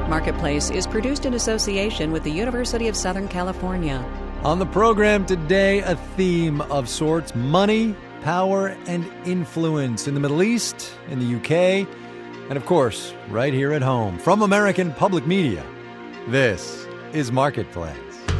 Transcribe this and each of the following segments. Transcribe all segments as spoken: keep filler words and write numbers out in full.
Marketplace is produced in association with the University of Southern California. On the program today, a theme of sorts: money, power, and influence in the Middle East, in the U K, and of course, right here at home. From American Public Media, this is Marketplace.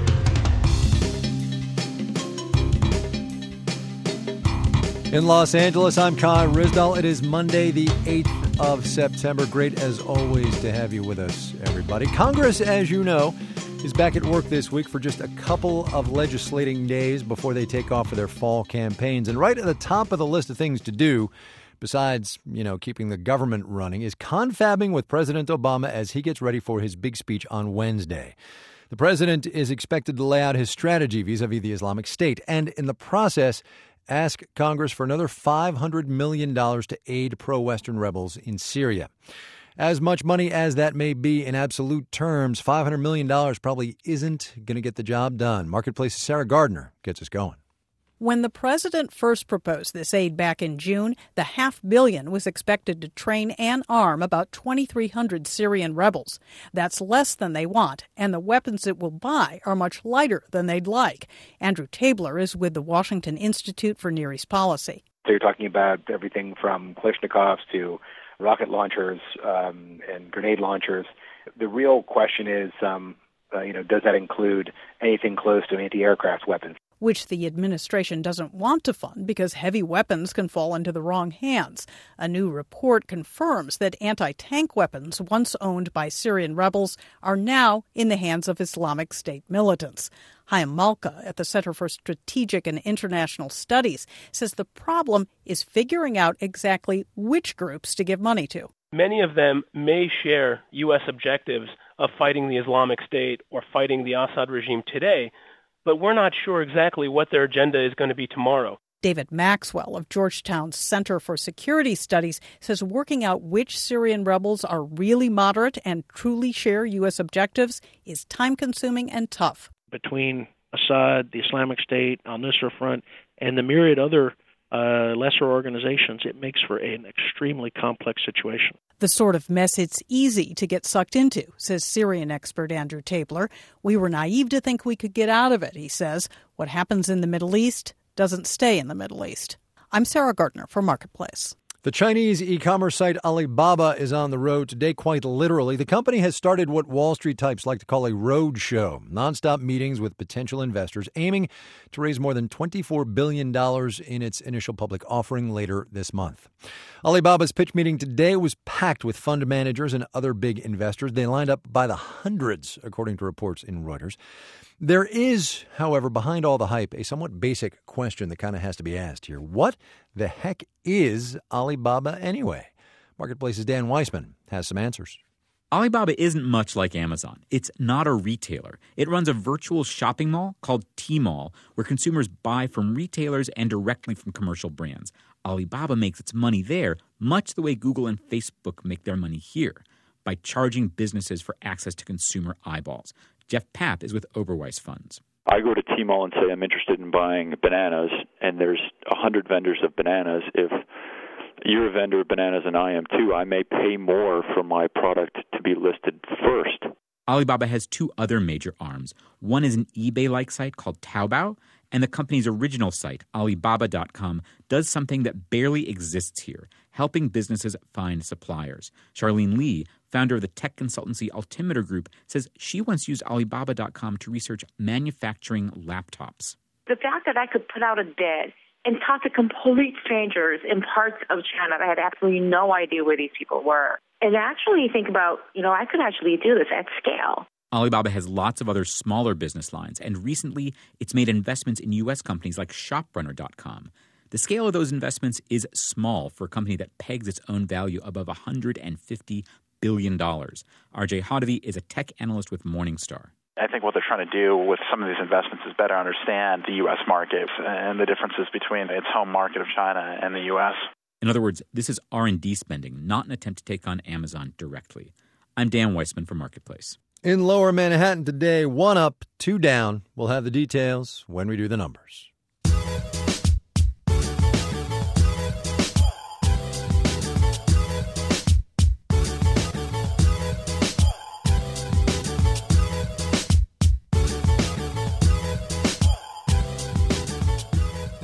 In Los Angeles, I'm Kai Ryssdal. It is Monday, the eighth of September. Great, as always, to have you with us, everybody. Congress, as you know, is back at work this week for just a couple of legislating days before they take off for their fall campaigns. And right at the top of the list of things to do, besides, you know, keeping the government running, is confabbing with President Obama as he gets ready for his big speech on Wednesday. The president is expected to lay out his strategy vis-a-vis the Islamic State and, in the process, ask Congress for another five hundred million dollars to aid pro-Western rebels in Syria. As much money as that may be in absolute terms, five hundred million dollars probably isn't going to get the job done. Marketplace's Sarah Gardner gets us going. When the president first proposed this aid back in June, the half billion was expected to train and arm about twenty-three hundred Syrian rebels. That's less than they want, and the weapons it will buy are much lighter than they'd like. Andrew Tabler is with the Washington Institute for Near East Policy. So you're talking about everything from Kalashnikovs to rocket launchers um, and grenade launchers. The real question is, um, uh, you know, does that include anything close to anti-aircraft weapons? Which the administration doesn't want to fund because heavy weapons can fall into the wrong hands. A new report confirms that anti-tank weapons once owned by Syrian rebels are now in the hands of Islamic State militants. Chaim Malka at the Center for Strategic and International Studies says the problem is figuring out exactly which groups to give money to. Many of them may share U S objectives of fighting the Islamic State or fighting the Assad regime today, but we're not sure exactly what their agenda is going to be tomorrow. David Maxwell of Georgetown's Center for Security Studies says working out which Syrian rebels are really moderate and truly share U S objectives is time-consuming and tough. Between Assad, the Islamic State, al-Nusra Front, and the myriad other uh, lesser organizations, it makes for an extremely complex situation. The sort of mess it's easy to get sucked into, says Syrian expert Andrew Tabler. We were naive to think we could get out of it, he says. What happens in the Middle East doesn't stay in the Middle East. I'm Sarah Gardner for Marketplace. The Chinese e-commerce site Alibaba is on the road today, quite literally. The company has started what Wall Street types like to call a road show, nonstop meetings with potential investors, aiming to raise more than twenty-four billion dollars in its initial public offering later this month. Alibaba's pitch meeting today was packed with fund managers and other big investors. They lined up by the hundreds, according to reports in Reuters. There is, however, behind all the hype, a somewhat basic question that kind of has to be asked here. What the heck is Alibaba anyway? Marketplace's Dan Weissman has some answers. Alibaba isn't much like Amazon. It's not a retailer. It runs a virtual shopping mall called Tmall, where consumers buy from retailers and directly from commercial brands. Alibaba makes its money there, much the way Google and Facebook make their money here, by charging businesses for access to consumer eyeballs. Jeff Papp is with Oberweis Funds. I go to Tmall and say I'm interested in buying bananas, and there's one hundred vendors of bananas. If you're a vendor of bananas and I am too, I may pay more for my product to be listed first. Alibaba has two other major arms. One is an eBay-like site called Taobao, and the company's original site, Alibaba dot com, does something that barely exists here, helping businesses find suppliers. Charlene Lee, founder of the tech consultancy Altimeter Group, says she once used Alibaba dot com to research manufacturing laptops. The fact that I could put out a bid and talk to complete strangers in parts of China, I had absolutely no idea where these people were. And actually think about, you know, I could actually do this at scale. Alibaba has lots of other smaller business lines, and recently it's made investments in U S companies like ShopRunner dot com. The scale of those investments is small for a company that pegs its own value above one hundred fifty billion dollars. R J Hottovy is a tech analyst with Morningstar. I think what they're trying to do with some of these investments is better understand the U S market and the differences between its home market of China and the U S. In other words, this is R and D spending, not an attempt to take on Amazon directly. I'm Dan Weissman for Marketplace. In Lower Manhattan today, one up, two down. We'll have the details when we do the numbers.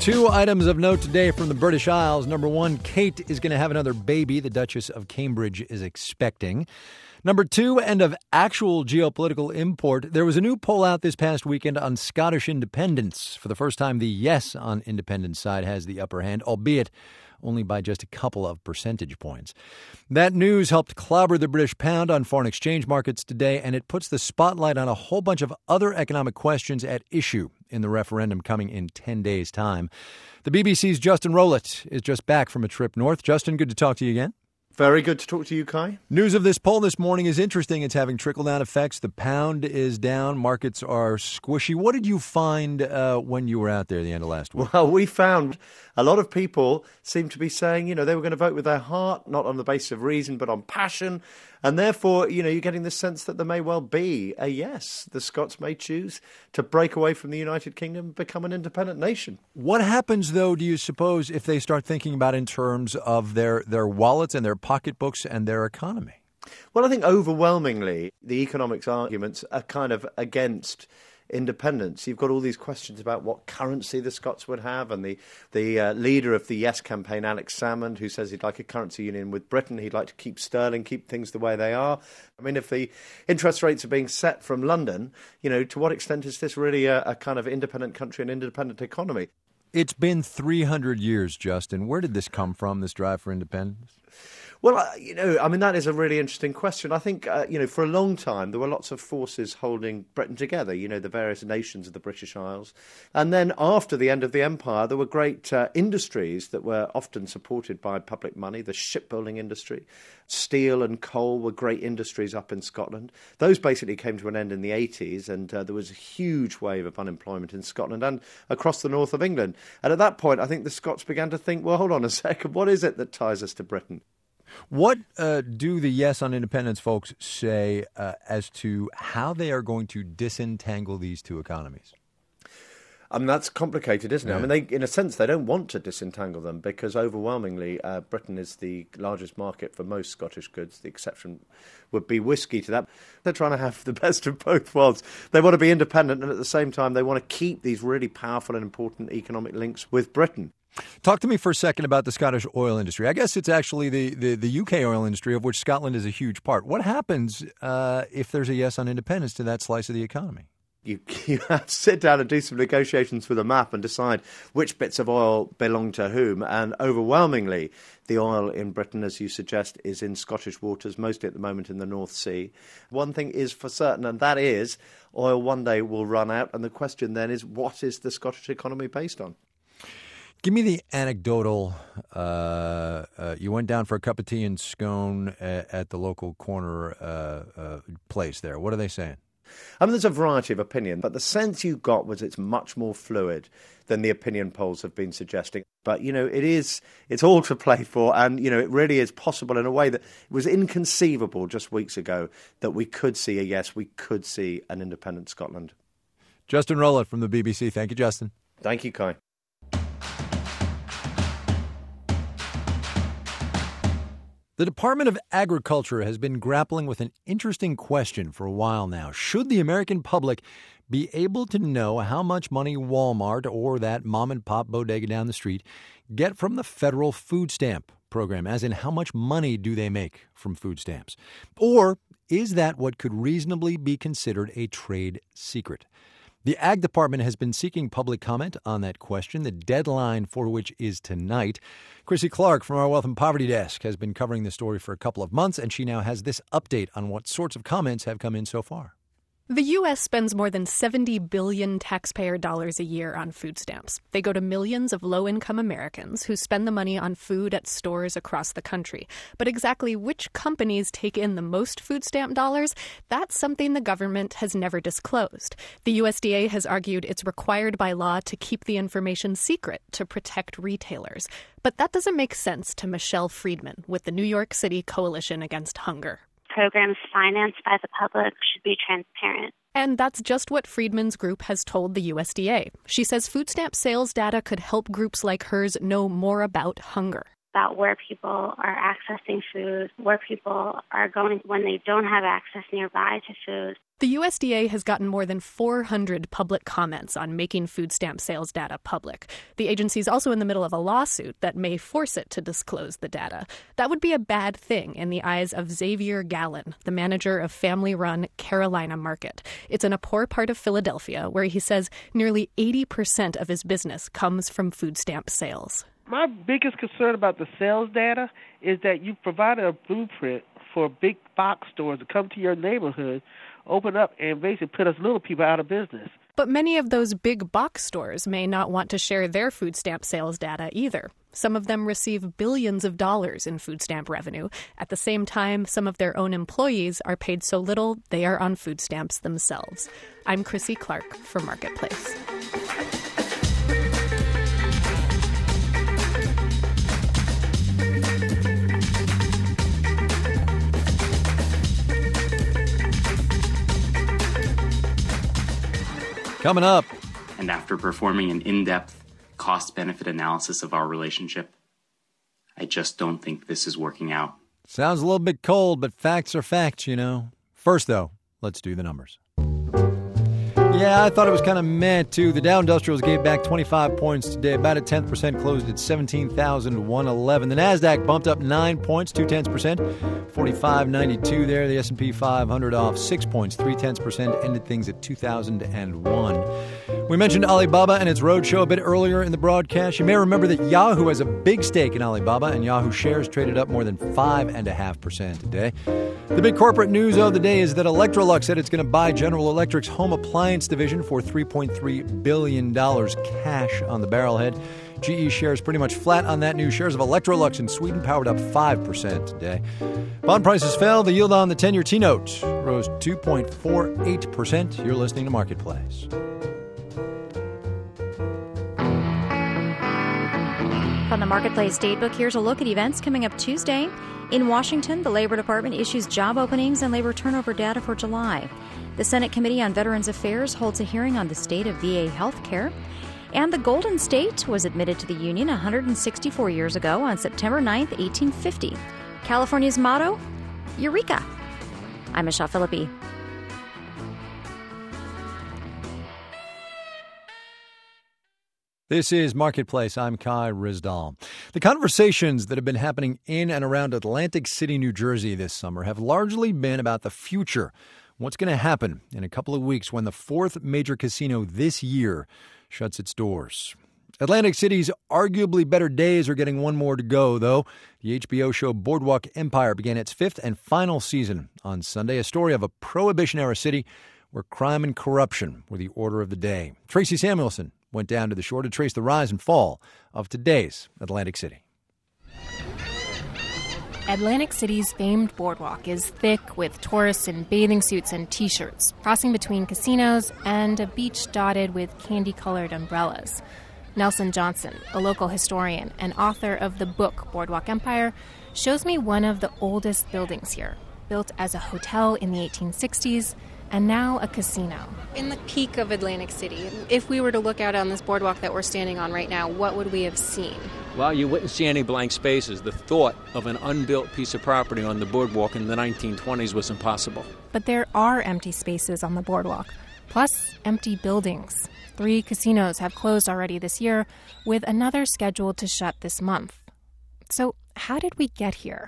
Two items of note today from the British Isles. Number one, Kate is going to have another baby the Duchess of Cambridge is expecting. Number two, and of actual geopolitical import, there was a new poll out this past weekend on Scottish independence. For the first time, the yes on independence side has the upper hand, albeit only by just a couple of percentage points. That news helped clobber the British pound on foreign exchange markets today, and it puts the spotlight on a whole bunch of other economic questions at issue in the referendum coming in ten days' time. The B B C's Justin Rowlett is just back from a trip north. Justin, good to talk to you again. Very good to talk to you, Kai. News of this poll this morning is interesting. It's having trickle-down effects. The pound is down. Markets are squishy. What did you find uh, when you were out there at the end of last week? Well, we found a lot of people seem to be saying, you know, they were going to vote with their heart, not on the basis of reason, but on passion. And therefore, you know, you're getting the sense that there may well be a yes. The Scots may choose to break away from the United Kingdom and become an independent nation. What happens, though, do you suppose, if they start thinking about in terms of their, their wallets and their pocketbooks and their economy? Well, I think overwhelmingly the economics arguments are kind of against independence. You've got all these questions about what currency the Scots would have, and the the uh, leader of the Yes campaign, Alex Salmond, who says he'd like a currency union with Britain. He'd like to keep sterling, keep things the way they are. I mean, if the interest rates are being set from London, you know, to what extent is this really a, a kind of independent country and independent economy? It's been three hundred years, Justin. Where did this come from, this drive for independence? Well, uh, you know, I mean, that is a really interesting question. I think, uh, you know, for a long time, there were lots of forces holding Britain together, you know, the various nations of the British Isles. And then after the end of the empire, there were great uh, industries that were often supported by public money, the shipbuilding industry. Steel and coal were great industries up in Scotland. Those basically came to an end in the eighties, and uh, there was a huge wave of unemployment in Scotland and across the north of England. And at that point, I think the Scots began to think, well, hold on a second, what is it that ties us to Britain? What uh, do the Yes on Independence folks say uh, as to how they are going to disentangle these two economies? I mean, that's complicated, isn't it? Yeah. I mean, they, in a sense, they don't want to disentangle them because overwhelmingly uh, Britain is the largest market for most Scottish goods. The exception would be whiskey to that. They're trying to have the best of both worlds. They want to be independent, and at the same time, they want to keep these really powerful and important economic links with Britain. Talk to me for a second about the Scottish oil industry. I guess it's actually the, the, the U K oil industry, of which Scotland is a huge part. What happens uh, if there's a yes on independence to that slice of the economy? You, you have to sit down and do some negotiations with a map and decide which bits of oil belong to whom. And overwhelmingly, the oil in Britain, as you suggest, is in Scottish waters, mostly at the moment in the North Sea. One thing is for certain, and that is oil one day will run out. And the question then is, what is the Scottish economy based on? Give me the anecdotal, uh, uh, you went down for a cup of tea and scone at, at the local corner uh, uh, place there. What are they saying? I mean, there's a variety of opinion, but the sense you got was it's much more fluid than the opinion polls have been suggesting. But, you know, it is, it's all to play for, and, you know, it really is possible in a way that it was inconceivable just weeks ago that we could see a yes, we could see an independent Scotland. Justin Rowlett from the B B C. Thank you, Justin. Thank you, Kai. The Department of Agriculture has been grappling with an interesting question for a while now. Should the American public be able to know how much money Walmart or that mom-and-pop bodega down the street get from the federal food stamp program, as in how much money do they make from food stamps? Or is that what could reasonably be considered a trade secret? The Ag Department has been seeking public comment on that question, the deadline for which is tonight. Chrissy Clark from our Wealth and Poverty Desk has been covering the story for a couple of months, and she now has this update on what sorts of comments have come in so far. The U S spends more than seventy billion dollars taxpayer dollars a year on food stamps. They go to millions of low-income Americans who spend the money on food at stores across the country. But exactly which companies take in the most food stamp dollars, that's something the government has never disclosed. The U S D A has argued it's required by law to keep the information secret to protect retailers. But that doesn't make sense to Michelle Friedman with the New York City Coalition Against Hunger. Programs financed by the public should be transparent. And that's just what Friedman's group has told the U S D A. She says food stamp sales data could help groups like hers know more about hunger. about where people are accessing food, where people are going when they don't have access nearby to food. The U S D A has gotten more than four hundred public comments on making food stamp sales data public. The agency is also in the middle of a lawsuit that may force it to disclose the data. That would be a bad thing in the eyes of Xavier Gallon, the manager of family-run Carolina Market. It's in a poor part of Philadelphia where he says nearly eighty percent of his business comes from food stamp sales. My biggest concern about the sales data is that you provided a blueprint for big box stores to come to your neighborhood, open up, and basically put us little people out of business. But many of those big box stores may not want to share their food stamp sales data either. Some of them receive billions of dollars in food stamp revenue. At the same time, some of their own employees are paid so little they are on food stamps themselves. I'm Chrissy Clark for Marketplace. Coming up. And after performing an in-depth cost-benefit analysis of our relationship, I just don't think this is working out. Sounds a little bit cold, but facts are facts, you know. First, though, let's do the numbers. Yeah, I thought it was kind of meh, too. The Dow Industrials gave back twenty-five points today, about a tenth percent, closed at seventeen thousand one hundred eleven. The Nasdaq bumped up nine points, two tenths percent, forty-five ninety-two there. The S and P five hundred off six points, three tenths percent, ended things at two thousand one. We mentioned Alibaba and its roadshow a bit earlier in the broadcast. You may remember that Yahoo has a big stake in Alibaba, and Yahoo shares traded up more than five point five percent today. The big corporate news of the day is that Electrolux said it's going to buy General Electric's home appliance division for three point three billion dollars cash on the barrelhead. G E shares pretty much flat on that news. Shares of Electrolux in Sweden powered up five percent today. Bond prices fell. The yield on the ten-year T-note rose two point four eight percent. You're listening to Marketplace. From the Marketplace Datebook, here's a look at events coming up Tuesday. In Washington, the Labor Department issues job openings and labor turnover data for July. The Senate Committee on Veterans Affairs holds a hearing on the state of V A health care. And the Golden State was admitted to the Union one hundred sixty-four years ago on September ninth, eighteen fifty. California's motto, Eureka! I'm Michelle Philippi. This is Marketplace. I'm Kai Rizdal. The conversations that have been happening in and around Atlantic City, New Jersey this summer have largely been about the future. What's going to happen in a couple of weeks when the fourth major casino this year shuts its doors? Atlantic City's arguably better days are getting one more to go, though. The H B O show Boardwalk Empire began its fifth and final season on Sunday, a story of a Prohibition-era city where crime and corruption were the order of the day. Tracy Samuelson went down to the shore to trace the rise and fall of today's Atlantic City. Atlantic City's famed boardwalk is thick with tourists in bathing suits and T-shirts, crossing between casinos and a beach dotted with candy-colored umbrellas. Nelson Johnson, a local historian and author of the book Boardwalk Empire, shows me one of the oldest buildings here, built as a hotel in the eighteen sixties and now a casino. In the peak of Atlantic City, if we were to look out on this boardwalk that we're standing on right now, what would we have seen? Well, you wouldn't see any blank spaces. The thought of an unbuilt piece of property on the boardwalk in the nineteen twenties was impossible. But there are empty spaces on the boardwalk, plus empty buildings. Three casinos have closed already this year, with another scheduled to shut this month. So how did we get here?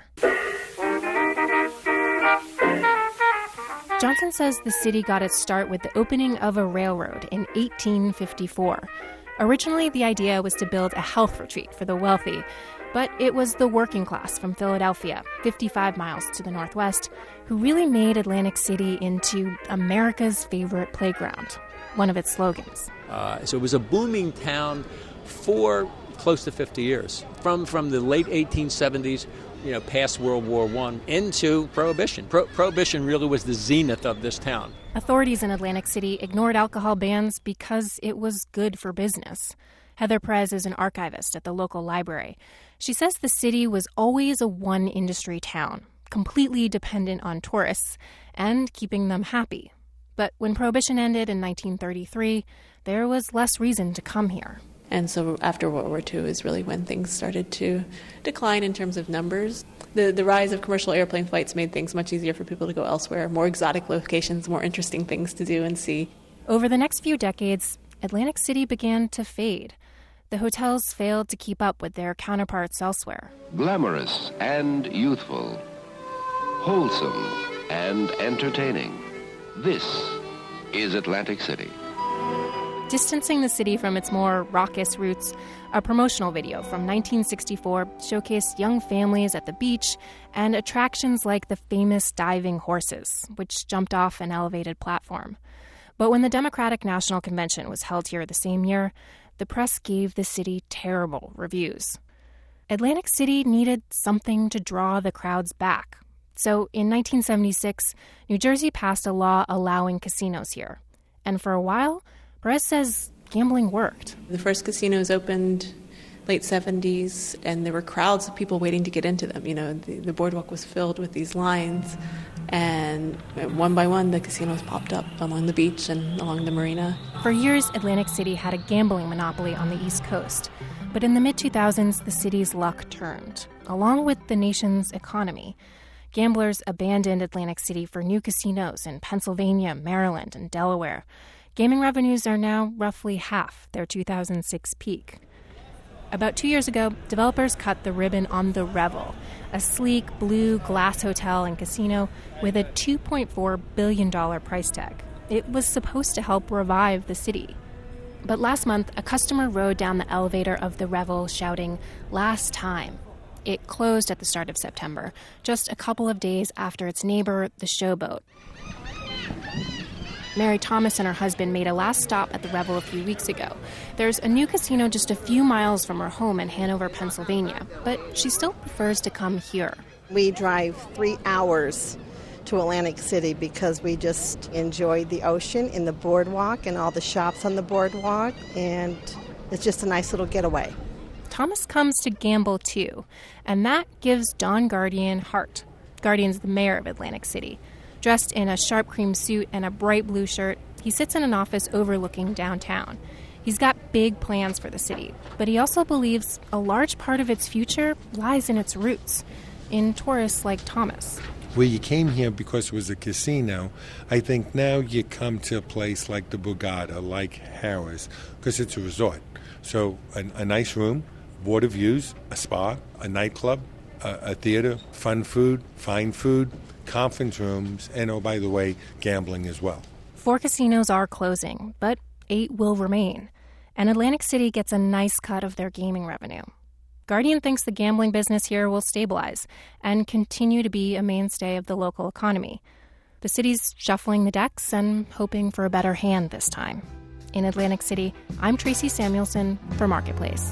Johnson says the city got its start with the opening of a railroad in eighteen fifty-four. Originally, the idea was to build a health retreat for the wealthy, but it was the working class from Philadelphia, fifty-five miles to the northwest, who really made Atlantic City into America's favorite playground, one of its slogans. Uh, so it was a booming town for close to fifty years, from from the late eighteen seventies, you know, past World War One, into Prohibition. Pro- Prohibition really was the zenith of this town. Authorities in Atlantic City ignored alcohol bans because it was good for business. Heather Perez is an archivist at the local library. She says the city was always a one-industry town, completely dependent on tourists and keeping them happy. But when Prohibition ended in nineteen thirty-three, there was less reason to come here. And so after World War Two is really when things started to decline in terms of numbers. The, the rise of commercial airplane flights made things much easier for people to go elsewhere, more exotic locations, more interesting things to do and see. Over the next few decades, Atlantic City began to fade. The hotels failed to keep up with their counterparts elsewhere. Glamorous and youthful, wholesome and entertaining. This is Atlantic City. Distancing the city from its more raucous roots, a promotional video from nineteen sixty-four showcased young families at the beach and attractions like the famous diving horses, which jumped off an elevated platform. But when the Democratic National Convention was held here the same year, the press gave the city terrible reviews. Atlantic City needed something to draw the crowds back. So in nineteen seventy-six, New Jersey passed a law allowing casinos here. And for a while, Perez says gambling worked. The first casinos opened late seventies, and there were crowds of people waiting to get into them. You know, the, the boardwalk was filled with these lines, and one by one, the casinos popped up along the beach and along the marina. For years, Atlantic City had a gambling monopoly on the East Coast. But in the mid two thousands, the city's luck turned, along with the nation's economy. Gamblers abandoned Atlantic City for new casinos in Pennsylvania, Maryland, and Delaware. Gaming revenues are now roughly half their two thousand six peak. About two years ago, developers cut the ribbon on the Revel, a sleek blue glass hotel and casino with a two point four billion dollars price tag. It was supposed to help revive the city. But last month, a customer rode down the elevator of the Revel shouting, "Last time." It closed at the start of September, just a couple of days after its neighbor, the Showboat. Mary Thomas and her husband made a last stop at the Revel a few weeks ago. There's a new casino just a few miles from her home in Hanover, Pennsylvania, but she still prefers to come here. We drive three hours to Atlantic City because we just enjoy the ocean and the boardwalk and all the shops on the boardwalk, and it's just a nice little getaway. Thomas comes to gamble too, and that gives Don Guardian heart. Guardian's the mayor of Atlantic City. Dressed in a sharp cream suit and a bright blue shirt, he sits in an office overlooking downtown. He's got big plans for the city, but he also believes a large part of its future lies in its roots, in tourists like Thomas. Where you came here because it was a casino, I think now you come to a place like the Borgata, like Harrah's, because it's a resort. So a, a nice room, water views, a spa, a nightclub, a, a theater, fun food, fine food, conference rooms, and, oh, by the way, gambling as well. Four casinos are closing, but eight will remain. And Atlantic City gets a nice cut of their gaming revenue. Guardian thinks the gambling business here will stabilize and continue to be a mainstay of the local economy. The city's shuffling the decks and hoping for a better hand this time. In Atlantic City, I'm Tracy Samuelson for Marketplace.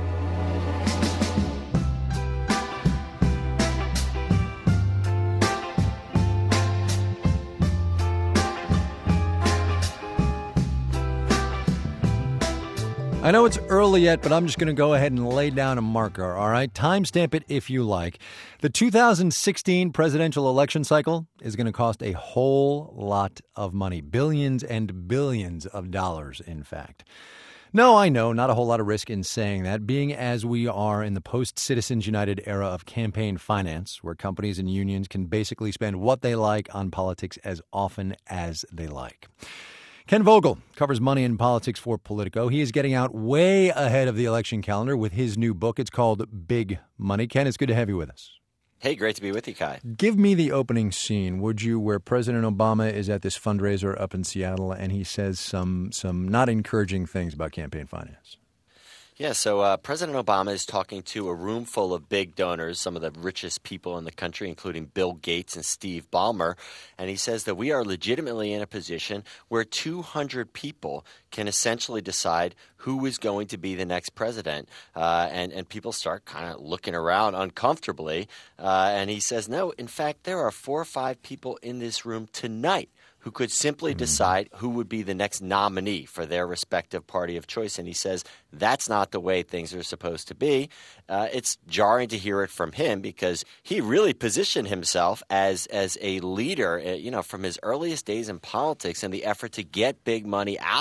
I know it's early yet, but I'm just going to go ahead and lay down a marker, all right? Timestamp it if you like. The two thousand sixteen presidential election cycle is going to cost a whole lot of money. Billions and billions of dollars, in fact. No, I know, not a whole lot of risk in saying that, being as we are in the post-Citizens United era of campaign finance, where companies and unions can basically spend what they like on politics as often as they like. Ken Vogel covers money and politics for Politico. He is getting out way ahead of the election calendar with his new book. It's called Big Money. Ken, it's good to have you with us. Hey, great to be with you, Kai. Give me the opening scene, would you, where President Obama is at this fundraiser up in Seattle and he says some some not encouraging things about campaign finance. Yeah, so uh, President Obama is talking to a room full of big donors, some of the richest people in the country, including Bill Gates and Steve Ballmer. And he says that we are legitimately in a position where two hundred people can essentially decide who is going to be the next president. Uh, and, and people start kind of looking around uncomfortably. Uh, and he says, no, in fact, there are four or five people in this room tonight who could simply decide who would be the next nominee for their respective party of choice. And he says that's not the way things are supposed to be. Uh, it's jarring to hear it from him because he really positioned himself as as a leader, uh, you know, from his earliest days in politics and the effort to get big money out of politics.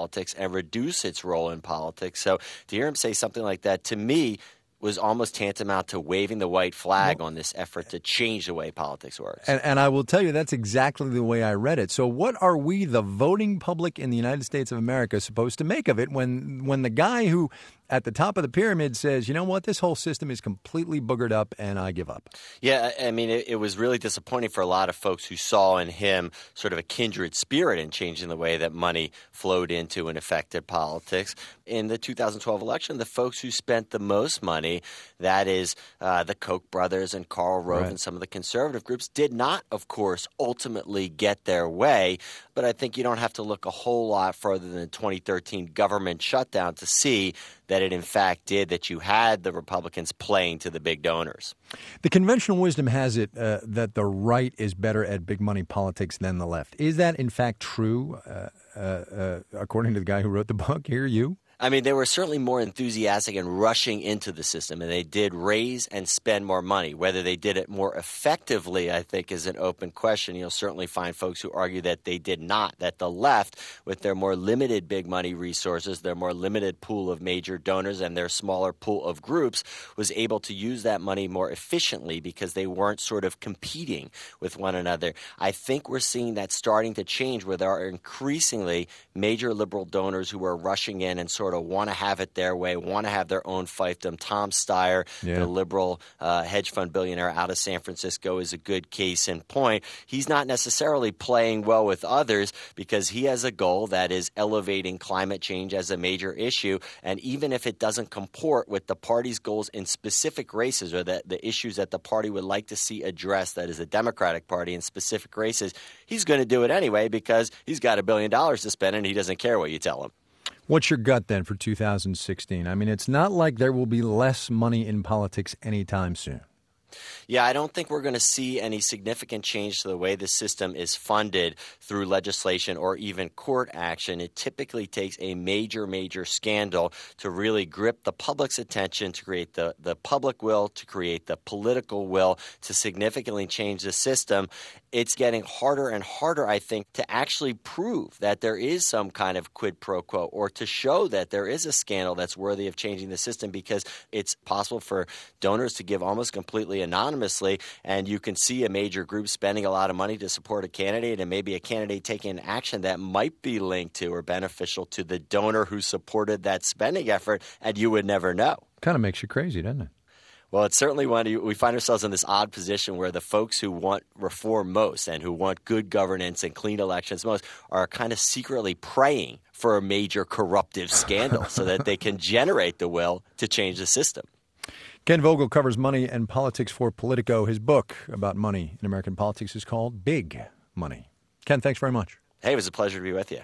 politics and reduce its role in politics. So to hear him say something like that, to me, was almost tantamount to waving the white flag well, on this effort to change the way politics works. And, and I will tell you, that's exactly the way I read it. So what are we, the voting public in the United States of America, supposed to make of it when when the guy who at the top of the pyramid says, you know what, this whole system is completely boogered up and I give up? Yeah, I mean, it, it was really disappointing for a lot of folks who saw in him sort of a kindred spirit in changing the way that money flowed into and affected politics. In the two thousand twelve election, the folks who spent the most money, that is uh, the Koch brothers and Karl Rove right. and some of the conservative groups, did not, of course, ultimately get their way. But I think you don't have to look a whole lot further than the twenty thirteen government shutdown to see that it in fact did, that you had the Republicans playing to the big donors. The conventional wisdom has it uh, that the right is better at big money politics than the left. Is that in fact true, uh, uh, uh, according to the guy who wrote the book? Here, you? I mean, they were certainly more enthusiastic and rushing into the system, and they did raise and spend more money. Whether they did it more effectively, I think, is an open question. You'll certainly find folks who argue that they did not, that the left, with their more limited big money resources, their more limited pool of major donors, and their smaller pool of groups, was able to use that money more efficiently because they weren't sort of competing with one another. I think we're seeing that starting to change, where there are increasingly major liberal donors who are rushing in and sort of want to have it their way, want to have their own fiefdom. Tom Steyer, yeah. the liberal uh, hedge fund billionaire out of San Francisco, is a good case in point. He's not necessarily playing well with others because he has a goal that is elevating climate change as a major issue. And even if it doesn't comport with the party's goals in specific races, or the, the issues that the party would like to see addressed, that is the Democratic Party in specific races, he's going to do it anyway because he's got a billion dollars to spend and he doesn't care what you tell him. What's your gut then for two thousand sixteen? I mean, it's not like there will be less money in politics anytime soon. Yeah, I don't think we're going to see any significant change to the way the system is funded through legislation or even court action. It typically takes a major, major scandal to really grip the public's attention, to create the, the public will, to create the political will, to significantly change the system. It's getting harder and harder, I think, to actually prove that there is some kind of quid pro quo or to show that there is a scandal that's worthy of changing the system, because it's possible for donors to give almost completely anonymously, and you can see a major group spending a lot of money to support a candidate, and maybe a candidate taking action that might be linked to or beneficial to the donor who supported that spending effort, and you would never know. Kind of makes you crazy, doesn't it? Well, it's certainly one. We find ourselves in this odd position where the folks who want reform most and who want good governance and clean elections most are kind of secretly praying for a major corruptive scandal so that they can generate the will to change the system. Ken Vogel covers money and politics for Politico. His book about money in American politics is called Big Money. Ken, thanks very much. Hey, it was a pleasure to be with you.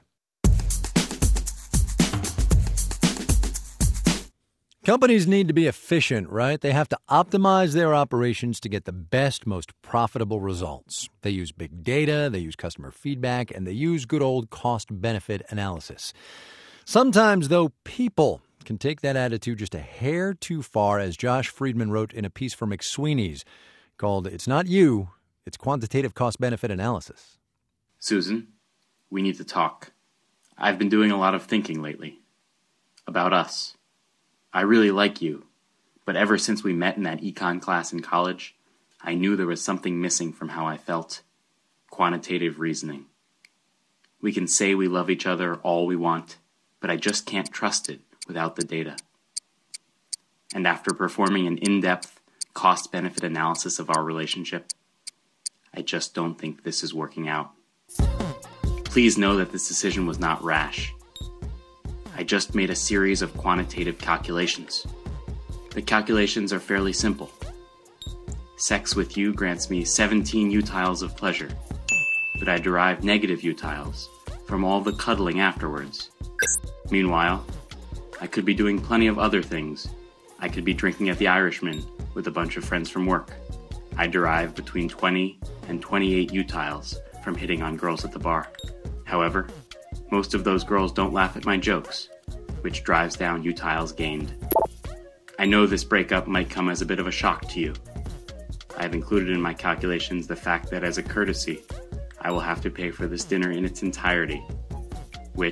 Companies need to be efficient, right? They have to optimize their operations to get the best, most profitable results. They use big data, they use customer feedback, and they use good old cost-benefit analysis. Sometimes, though, people can take that attitude just a hair too far, as Josh Friedman wrote in a piece for McSweeney's called It's Not You, It's Quantitative Cost-Benefit Analysis. Susan, we need to talk. I've been doing a lot of thinking lately. About us. I really like you, but ever since we met in that econ class in college, I knew there was something missing from how I felt. Quantitative reasoning. We can say we love each other all we want, but I just can't trust it without the data. And after performing an in-depth cost-benefit analysis of our relationship, I just don't think this is working out. Please know that this decision was not rash. I just made a series of quantitative calculations. The calculations are fairly simple. Sex with you grants me seventeen utiles of pleasure, but I derive negative utiles from all the cuddling afterwards. Meanwhile, I could be doing plenty of other things. I could be drinking at the Irishman with a bunch of friends from work. I derive between twenty and twenty-eight utiles from hitting on girls at the bar. However, most of those girls don't laugh at my jokes, which drives down utiles gained. I know this breakup might come as a bit of a shock to you. I have included in my calculations the fact that as a courtesy, I will have to pay for this dinner in its entirety, which,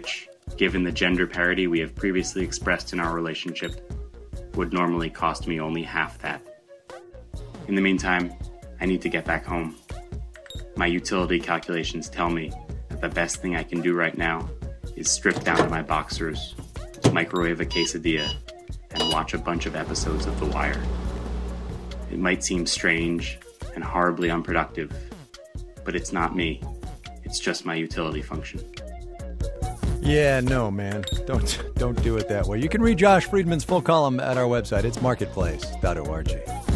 given the gender parity we have previously expressed in our relationship, would normally cost me only half that. In the meantime, I need to get back home. My utility calculations tell me that the best thing I can do right now is strip down to my boxers, microwave a quesadilla, and watch a bunch of episodes of The Wire. It might seem strange and horribly unproductive, but it's not me. It's just my utility function. Yeah, no, man. Don't don't do it that way. You can read Josh Friedman's full column at our website. It's marketplace dot org.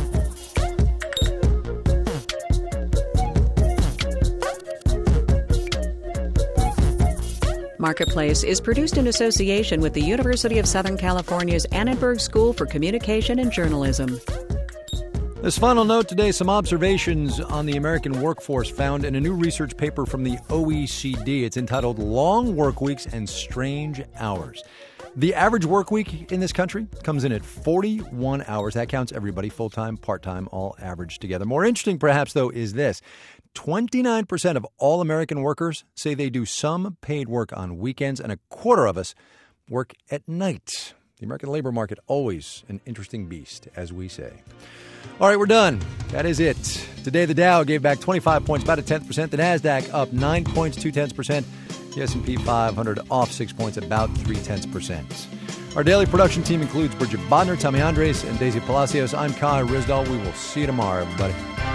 Marketplace is produced in association with the University of Southern California's Annenberg School for Communication and Journalism. This final note today, some observations on the American workforce found in a new research paper from the O E C D. It's entitled Long Work Weeks and Strange Hours. The average work week in this country comes in at forty-one hours. That counts everybody, full-time, part-time, all averaged together. More interesting, perhaps, though, is this. twenty-nine percent of all American workers say they do some paid work on weekends, and a quarter of us work at night. The American labor market, always an interesting beast, as we say. All right, we're done. That is it. Today, the Dow gave back twenty-five points, about a tenth percent. The NASDAQ up nine points, two tenths percent. The S and P five hundred off six points, about three tenths percent. Our daily production team includes Bridget Bodner, Tommy Andres, and Daisy Palacios. I'm Kai Ryssdal. We will see you tomorrow, everybody.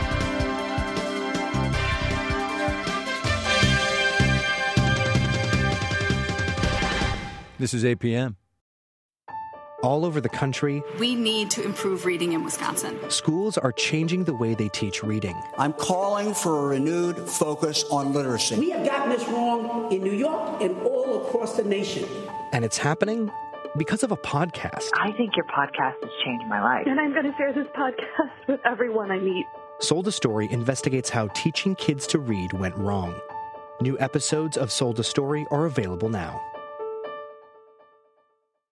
This is A P M. All over the country, we need to improve reading in Wisconsin. Schools are changing the way they teach reading. I'm calling for a renewed focus on literacy. We have gotten this wrong in New York and all across the nation. And it's happening because of a podcast. I think your podcast has changed my life. And I'm going to share this podcast with everyone I meet. Sold a Story investigates how teaching kids to read went wrong. New episodes of Sold a Story are available now.